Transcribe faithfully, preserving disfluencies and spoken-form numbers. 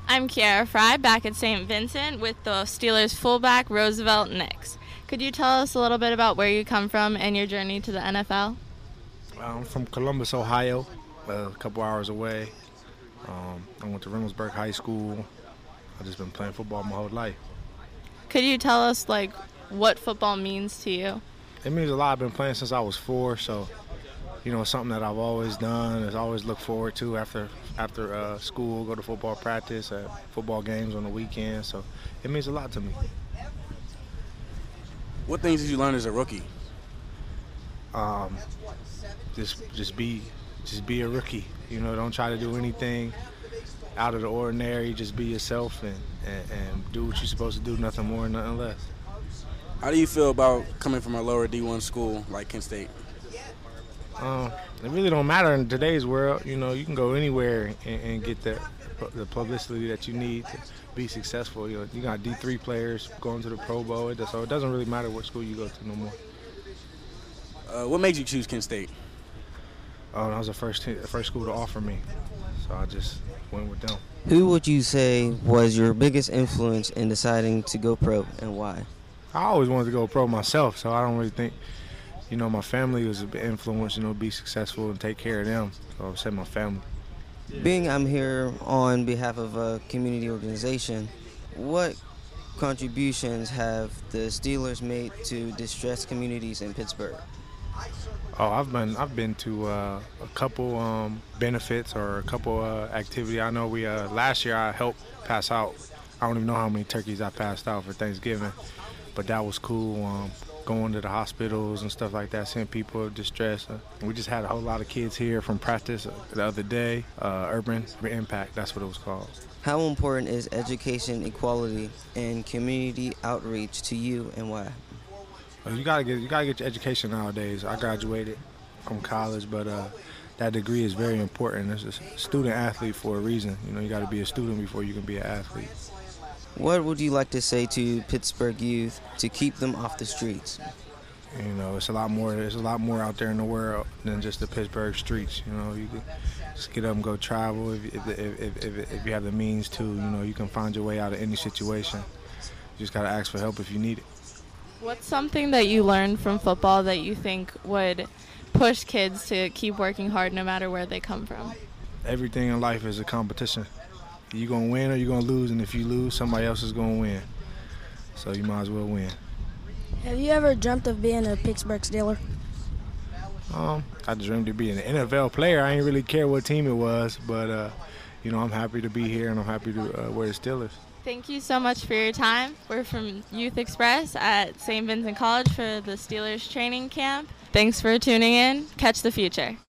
I'm Kiara Fry, back at Saint Vincent with the Steelers fullback Roosevelt Nix. Could you tell us a little bit about where you come from and your journey to the N F L? I'm from Columbus, Ohio, a couple hours away. Um, I went to Reynoldsburg High School. I've just been playing football my whole life. Could you tell us, like, what football means to you? It means a lot. I've been playing since I was four, so, you know, it's something that I've always done, I've always looked forward to after after uh, school, go to football practice, at football games on the weekend, so it means a lot to me. What things did you learn as a rookie? Um, just just be just be a rookie. You know, don't try to do anything out of the ordinary. Just be yourself and, and, and do what you're supposed to do, nothing more, nothing less. How do you feel about coming from a lower D one school like Kent State? Um, it really don't matter in today's world. You know, you can go anywhere and, and get the the publicity that you need to be successful. You know, you got D three players going to the Pro Bowl, so it doesn't really matter what school you go to no more. Uh, what made you choose Kent State? Oh, that was the first the first school to offer me, so I just went with them. Who would you say was your biggest influence in deciding to go pro, and why? I always wanted to go pro myself, so I don't really think, you know, my family was an influence, you know, be successful and take care of them. So I would say my family. Being I'm here on behalf of a community organization, what contributions have the Steelers made to distressed communities in Pittsburgh? Oh, I've been I've been to uh, a couple um, benefits or a couple uh, activity. I know we uh, last year I helped pass out. I don't even know how many turkeys I passed out for Thanksgiving, but that was cool. Um, going to the hospitals and stuff like that, seeing people in distress. Uh, we just had a whole lot of kids here from practice the other day. Uh, Urban Impact, that's what it was called. How important is education, equality, and community outreach to you, and why? Uh, you gotta get you gotta get your education nowadays. I graduated from college, but uh, that degree is very important. It's a student athlete for a reason. You know, you got to be a student before you can be an athlete. What would you like to say to Pittsburgh youth to keep them off the streets? You know, it's a lot more. There's a lot more out there in the world than just the Pittsburgh streets. You know, you can just get up and go travel if if, if, if, if you have the means to. You know, you can find your way out of any situation. You just gotta ask for help if you need it. What's something that you learned from football that you think would push kids to keep working hard no matter where they come from? Everything in life is a competition. You're going to win or you're going to lose, and if you lose, somebody else is going to win. So you might as well win. Have you ever dreamt of being a Pittsburgh Steeler? Um, I dreamed of being an N F L player. I didn't really care what team it was, but, uh, you know, I'm happy to be here, and I'm happy to uh, wear the Steelers. Thank you so much for your time. We're from Youth Express at Saint Vincent College for the Steelers training camp. Thanks for tuning in. Catch the future.